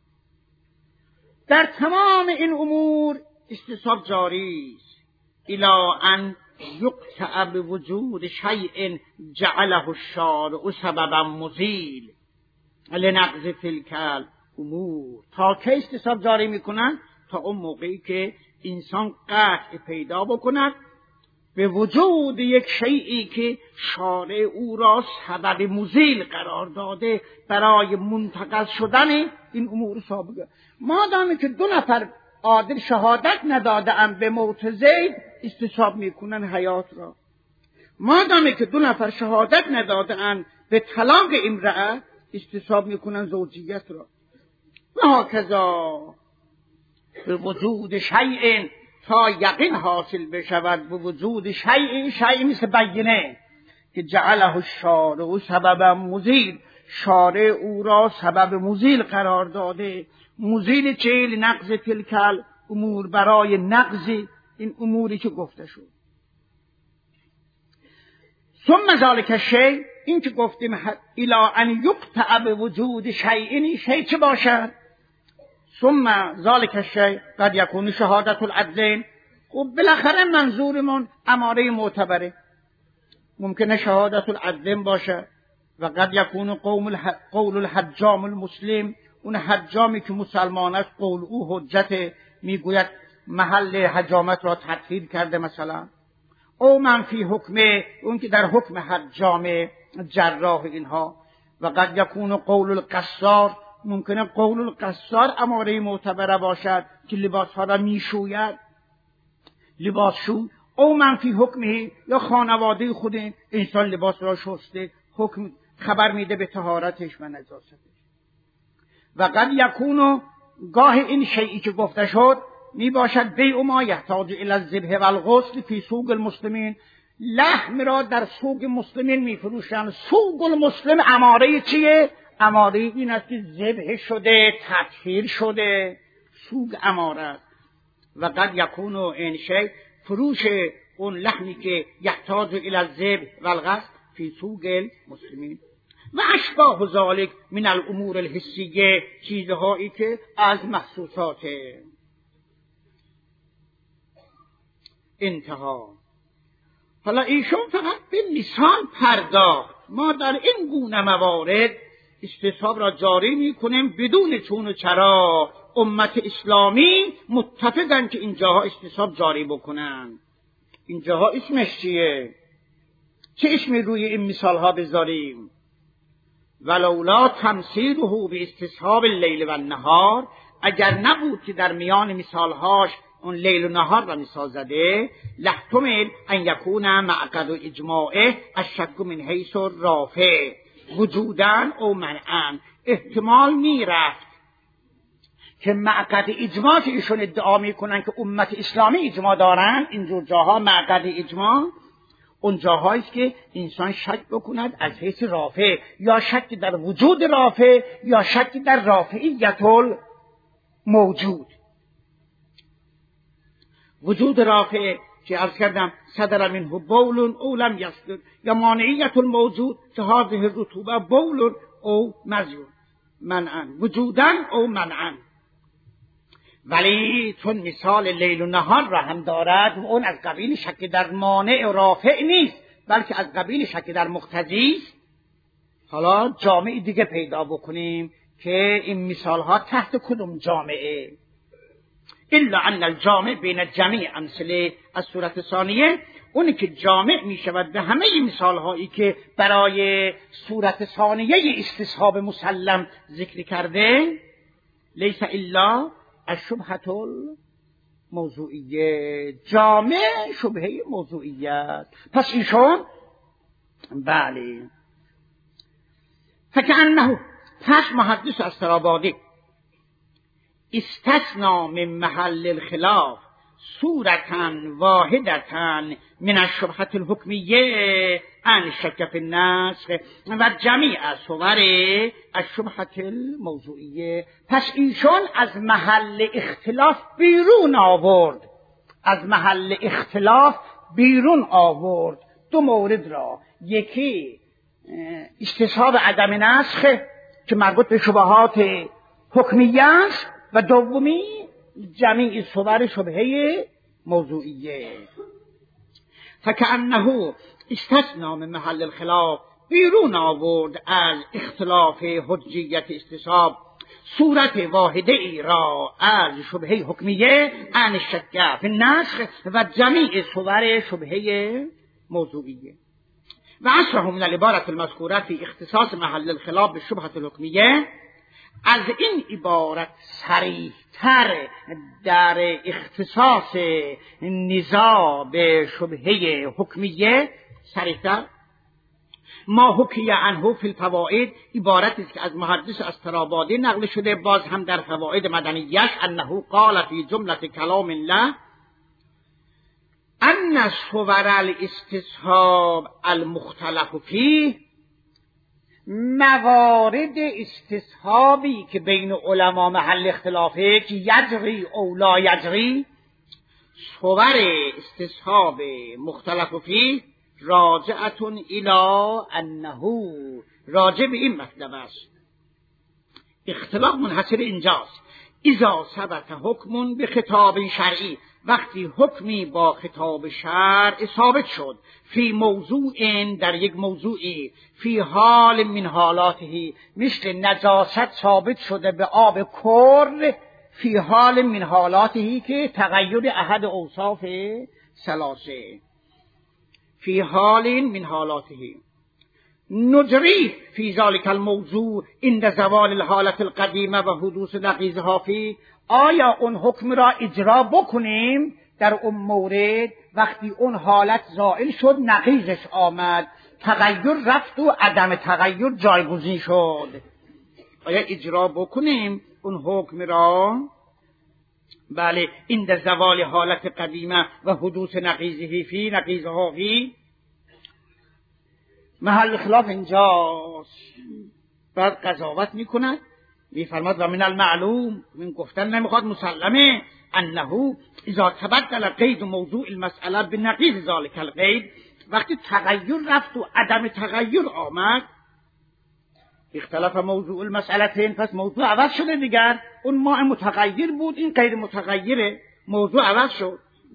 Speaker 1: در تمام این امور استصحاب جاری است، الی ان یقطع بوجود شیء جعله الشارع سببا مزیل لنقض تلک الامور. تا که استصحاب جاری میکنن؟ تا اون موقعی که انسان قطع پیدا بکند به وجود یک شیئی که شارع او را سبب مزیل قرار داده برای منتقل شدن این امور سابقه. مادامی که دو نفر عادل شهادت نداده ام به موت زید، استصحاب میکنن حیات را. مادامی که دو نفر شهادت نداده ام به طلاق امرأه، استصحاب میکنن زوجیت را. و هکذا به وجود شیء تا یقین حاصل بشود، به وجود شیء، شیء مثل بینه که جعله الشارع سببا مزیل، شارع او را سبب مزیل قرار داده. مزیل چه؟ لنقض تلکل امور، برای نقض این اموری که گفته شد. ثم ذالک الشیء، این که گفتیم الی ان یقطع به وجود شیء، شیء چه باشد؟ ثم ذالک الشیء قد یکون شهادت العدلین. خب بالاخره منظورمون اماره معتبره، ممکنه شهادت العدلین باشه و قد یکون قول الحجام المسلم، اون حجامی که مسلمان است قول او حجت، میگوید محل حجامت را تطهیر کرده مثلا. او من فی حکمه، اون که در حکم حجام جراح اینها. و قد یکون قول القصار، ممکنه قول القصار اماره معتبره باشد که لباس ها را میشوید، لباس شو. او من فی حکمه، یا خانواده خود انسان لباس را شسته، حکم خبر میده به طهارتش و نجاستش. و قد یکون، گاه این شیئی که گفته شد می باشد بیع ما یحتاج الی الذبح والغسل فی سوق المسلمین، لحم را در سوق مسلمین می فروشند. سوق المسلم اماره چیه؟ اماره این است که ذبح شده، تطهیر شده، سوق اماره. و قد یکون این شیء، فروش اون لحمی که یحتاج الی الذبح والغسل فی سوق المسلمین. و اشباه ذالک من الامور الحسیه، چیزهایی که از محسوسات. انتها. حالا ایشون فقط به مثال پرداخت. ما در این گونه موارد استصحاب را جاری میکنیم بدون چون و چرا. امت اسلامی متفقن که اینجاها استصحاب جاری بکنن. اینجاها اسمش چیه؟ چه اسمی روی این مثال ها بذاریم؟ ولولا تمثیله به استصحاب اللیل و النهار، اگر نبود که در میان مثالهاش اون لیل و نهار را مثال زده، لحتمل ان یکون معقد و اجماعه الشک من حیث رافع وجودن او منعا. احتمال میرفت که معقد اجماع که ایشون ادعا میکنن که امت اسلامی اجماع دارن، اینجور جاها معقد اجماع اون جاهایی که انسان شک بکند از حیث رافع، یا شک در وجود رافع یا شک در رافعیت موجود. وجود رافع که عرض کردم صدر منه بول او لم یصدر، یا مانعیت الموجود که هذه الرطوبه بول او مزیون منعا، وجودن او منعا. ولی چون مثال لیل و نهار را هم دارد و اون از قبیل شک در مانع و رافع نیست، بلکه از قبیل شک در مقتضی است. حالا جامعه دیگه پیدا بکنیم که این مثال ها تحت کدوم جامعه؟ الا ان الجامع بین جمیع امثله از صورت ثانیه، اونی که جامع می شود به همه مثال هایی که برای صورت ثانیه استصحاب مسلم ذکر کرده، لیس الا الشبهة الموضوعیه، جامع شبهه موضوعیت. پس ایشون بله فکأنه، پس محدث استرابادی استثنا من محل الخلاف صورتا واحدتا من الشبهة الحکمیه عن شک فی النسخ و جمیع صور الشبهة الموضوعیه. پس ایشون از محل اختلاف بیرون آورد، از محل اختلاف بیرون آورد دو مورد را. یکی استصحاب عدم نسخ که مربوط به شبهات حکمیه است، و دومی جمیع صور شبهه موضوعیه. فکأنه استثنا من محل الخلاف بیرون آورد از اختلاف حجیت استصحاب صورت واحده ای را از شبهه حکمیه عن شک فی النسخ و جمیع صور شبهه موضوعیه و اصله من العبارة المذکوره فی اختصاص محل الخلاف بالشبهة الحکمیه. از این عبارت صریح‌تر در اختصاص نزاع به شبهه حکمیه صریح‌تر ما حکی عنه فی الفوائد، عبارتی است که از محدث استرابادی نقل شده باز هم در فوائد مدنیش انه قال فی جمله کلام الله ان صور الاستصحاب المختلف فیه، موارد استصحابی که بین علما محل اختلافه که یجری او لا یجری، صور استصحاب مختلف فیه راجعتون الی انه، راجع به این مطلب است اختلاف منحصر اینجاست اذا ثبت حکم به خطاب شرعی، وقتی حکمی با خطاب شرع ثابت شد فی موضوع، در یک موضوعی، فی حال من حالاته، مثل نجاست ثابت شده به آب کرد، فی حال من حالاته که تغییر احد اوصاف ثلاثه، فی حال من حالاته نجری فی ذلک الموضوع عند زوال الحالت القدیمه و حدوث نقیضها فی، آیا اون حکم را اجرا بکنیم در اون مورد وقتی اون حالت زائل شد نقیضش آمد، تغییر رفت و عدم تغییر جایگزین شد، آیا اجرا بکنیم اون حکم را؟ بله، عند زوال حالت قدیمه و حدوث نقیضه فی نقیضها فی. محل خلاف اینجاست. بعد قضاوت میکند میفرماد و من المعلوم، من گفتن نمیخواد مسلمه، انه اذا تبدل قید موضوع المسئله به نقیض ذلک القید، وقتی تغییر رفت و عدم تغییر آمد، اختلاف موضوع المسئلتین، پس موضوع عوض شده دیگر، اون ما متغیر بود این غیر متغیره، موضوع عوض شد.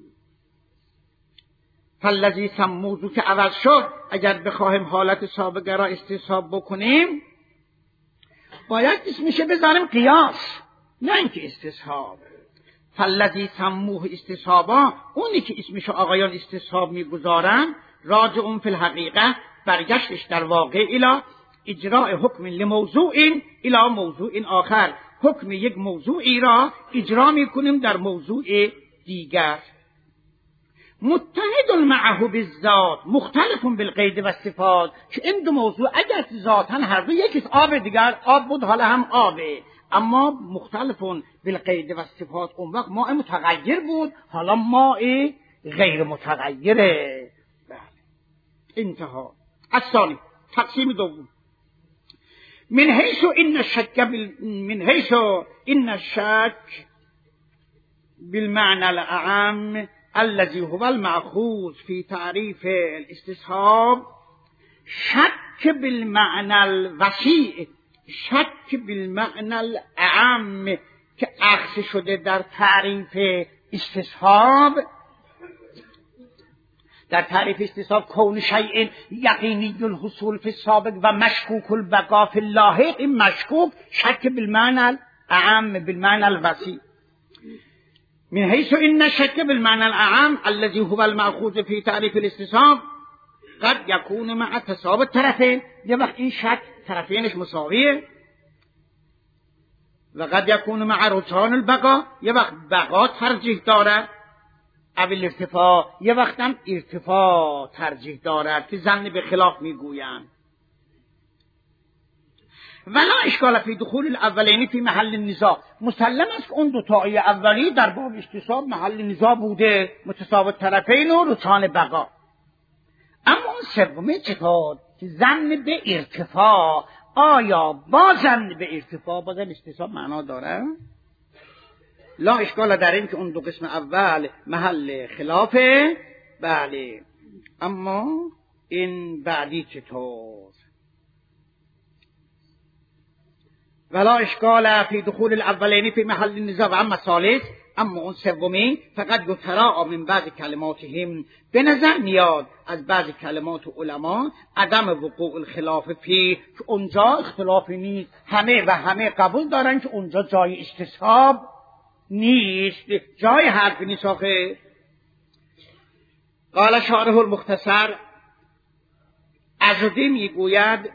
Speaker 1: فالذی سم موضوع که عوض شد، اگر بخواهیم حالت سابقه را استصحاب بکنیم باید اسمشه بذاریم قیاس، نه اینکه استصحاب. فالذی سموه استصحابا، اونی که اسمشو آقایان استصحاب میگذارن، راجعون فی الحقیقه، برگشتش در واقع الی اجراء حکم لموضوع الی موضوع آخر، حکم یک موضوعی را اجرا میکنیم در موضوع دیگر. متحد معه بالذات مختلف بالقید و صفات، که این دو موضوع اگر ذاتاً هر دو یکیست، آب دیگر آب بود حالا هم آبه، اما مختلف بالقید و صفات، اون وقت ماء متغیر بود حالا ماء غیر متغیره. بله انتها. الثانی، تقسیم دوم، من حیث این الشک بال... من حیث این الشک بالمعنى الاعم الذي هو المأخوذ في تعریف الاستصحاب، شک بالمعنى الوسیع، شک بالمعنى الاعم که اخذ شده در تعریف استصحاب. در تعریف استصحاب کون شیء یقینی الحصول فی السابق و مشکوک البقاء فی اللاحق، این مشکوک شک بالمعنى الاعم بالمعنى الوسیع. من حيث إن الشك بالمعنى الأعم الذي هو المأخوذ في تعريف الاستصحاب قد يكون مع تساوي الطرفين، یه وقت این شک طرفینش مساویه، و قد يكون مع رجحان البقاء، یه وقت بقا ترجیح دارد، او الارتفاع، یه وقت هم ارتفاع ترجیح دارد که ظن به خلاف میگویند. ولا اشکال فی دخول الاولین فی محل النزاع، مسلم است که اون دو تایی اولی در باب استصحاب محل نزاع بوده، متساوی طرفین و رجحان بقا. اما اون سومی چطور که ظن به ارتفاع، آیا با ظن به ارتفاع بازم استصحاب معنا داره؟ لا اشکال در این که اون دو قسم اول محل خلافه. بله، اما این بعدی چطور؟ ولا اشکال فی دخول الاولین فی محل النزاع و اما ثالث، اما اون سومی فقط یتراء من بعض کلماتهم، به نظر میاد از بعض کلمات علما عدم وقوع الخلاف فی، که اونجا اختلافی نیست، همه و همه قبول دارن که اونجا جای استصحاب نیست، جای حرف نیست. آخه قال شارح المختصر، عزدی میگوید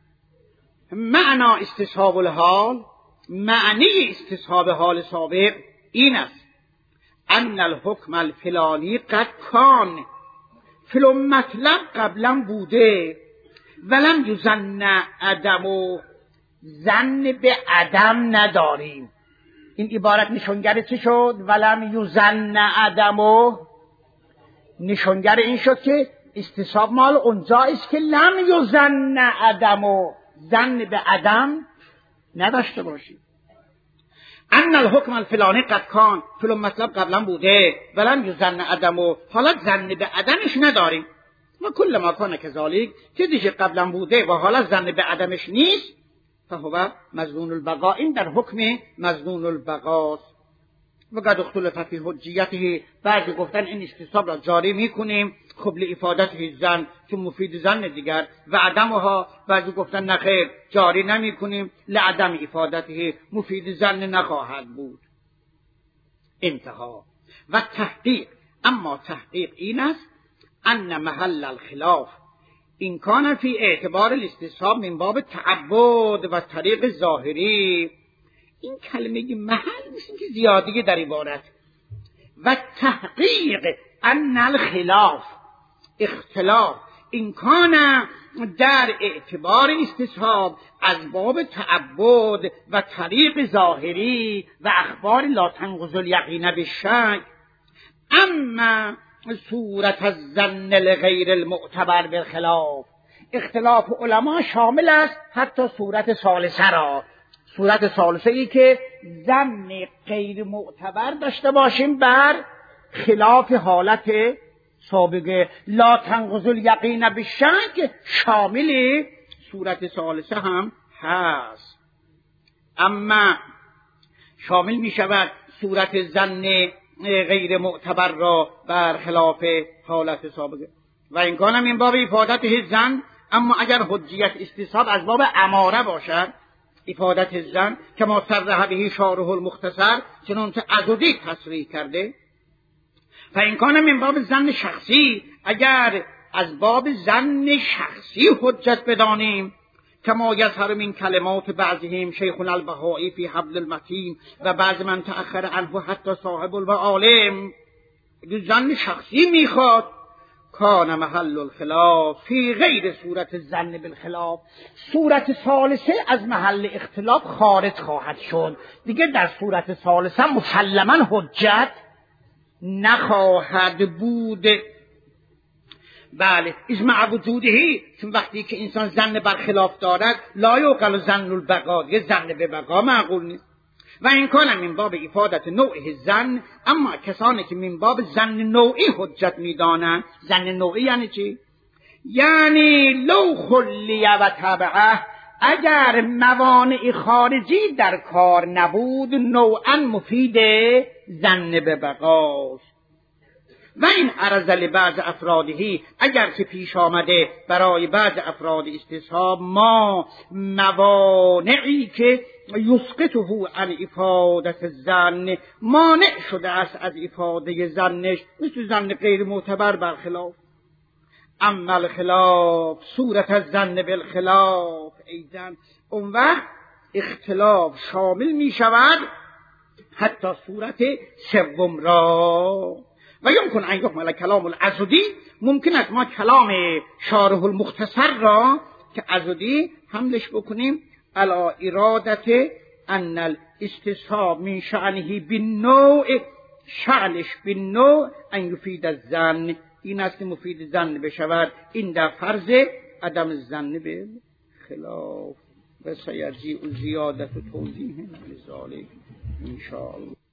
Speaker 1: معنا استصحاب الحال، معنی استصحاب حال سابق این است ان الحکم الفلانی قد کان، فلان مطلب قبلا بوده، ولم یظن عدم، و ظن به عدم نداریم. این عبارت نشانگر چی شد؟ ولم یظن عدم، و نشانگر این شد که استصحاب مال اونجا است که لم یظن عدم، و ظن به عدم نداشته باشیم. ان الحکم الفلانی قد کان، فلان مطلب قبلا بوده، ولم یظن عدم، و حالا ظن به عدمش نداریم. و کل ما کان کذالک، که دیگه قبلا بوده و حالا ظن به عدمش نیست، فهو مظنون البقاء، این در حکم مظنون البقاء. و قد اختلف فی حجیته، بعضی گفتن این استصحاب را جاری میکنیم خب لافادته ظن، که مفید ظن دیگر، و عدمها بعضی گفتن نخیر جاری نمیکنیم لعدم افادته، مفید ظن نخواهد بود. انتها. و تحقیق، اما تحقیق این است ان محل الخلاف این کان فی اعتبار الاستصحاب من باب تعبد و طریق ظاهری. این کلمه محل میشه که زیادی در عبارت. و تحقیق ان الخلاف، اختلاف این کان در اعتبار استصحاب از باب تعبد و طریق ظاهری و اخبار لا تنقض الیقین بالشک، اما صورت الظن لغیر المعتبر بالخلاف. اختلاف علما شامل است حتی صورت ثالثه را، صورت ثالثه ای که ظن غیر معتبر داشته باشیم بر خلاف حالت سابقه. لا تنقض الیقین بالشک شامل صورت ثالثه هم هست، اما شامل می شود صورت ظن غیر معتبر را بر خلاف حالت سابقه. و این کانم این باب افادت ظن، اما اگر حجیت استصحاب از باب اماره باشد، افادت ظن که ما صرح به شارح المختصر، چنانچه عضدی تصریح کرده. و این کانم این باب ظن شخصی، اگر از باب ظن شخصی حجت بدانیم، کما یظهر من کلمات بعضهم شیخنا البهائی فی حبل المتین و بعض من تأخر عنه حتی صاحب المعالم. ظن شخصی میخواد، کان محل الخلاف فی غیر صورت الظن بالخلاف، صورت ثالثه از محل اختلاف خارج خواهد شد، دیگه در صورت ثالثه مسلما حجت نخواهد بود. بله، از مع وجودهی، چون وقتی که انسان ظن بر خلاف دارد لا یعقل ظن البقا، یه ظن به بقا معقول نیست. و این کانم من باب افادت نوعه ظن، اما کسانی که من باب ظن نوعی حجت میدانند، ظن نوعی یعنی چی؟ یعنی لو خلی و تبعه، اگر موانع خارجی در کار نبود نوعا مفید ظن به بقاست. و این عرض لبعض افرادهی، اگر که پیش آمده برای بعض افراد استصحاب ما موانعی که یسقطه عن افادت الظن، مانع شده است از افاده ظنش، مثل ظن غیر معتبر برخلاف. اما الخلاف صورت الظن بالخلاف ایضا، اون وقت اختلاف شامل می شود حتی صورت سوم را. و یمکن ان یحمل کلام العضدی، ممکن است ما کلام شارح المختصر را که عضدی حملش بکنیم علی ارادت ان الاستصحاب من شأنه بالنوع، شأنش بالنوع ان یفید الظن، این است که مفید ظن بشود، این در فرض عدم الظن به خلاف. و سیرجی زیادت و توضیح لذالک ان شاء الله.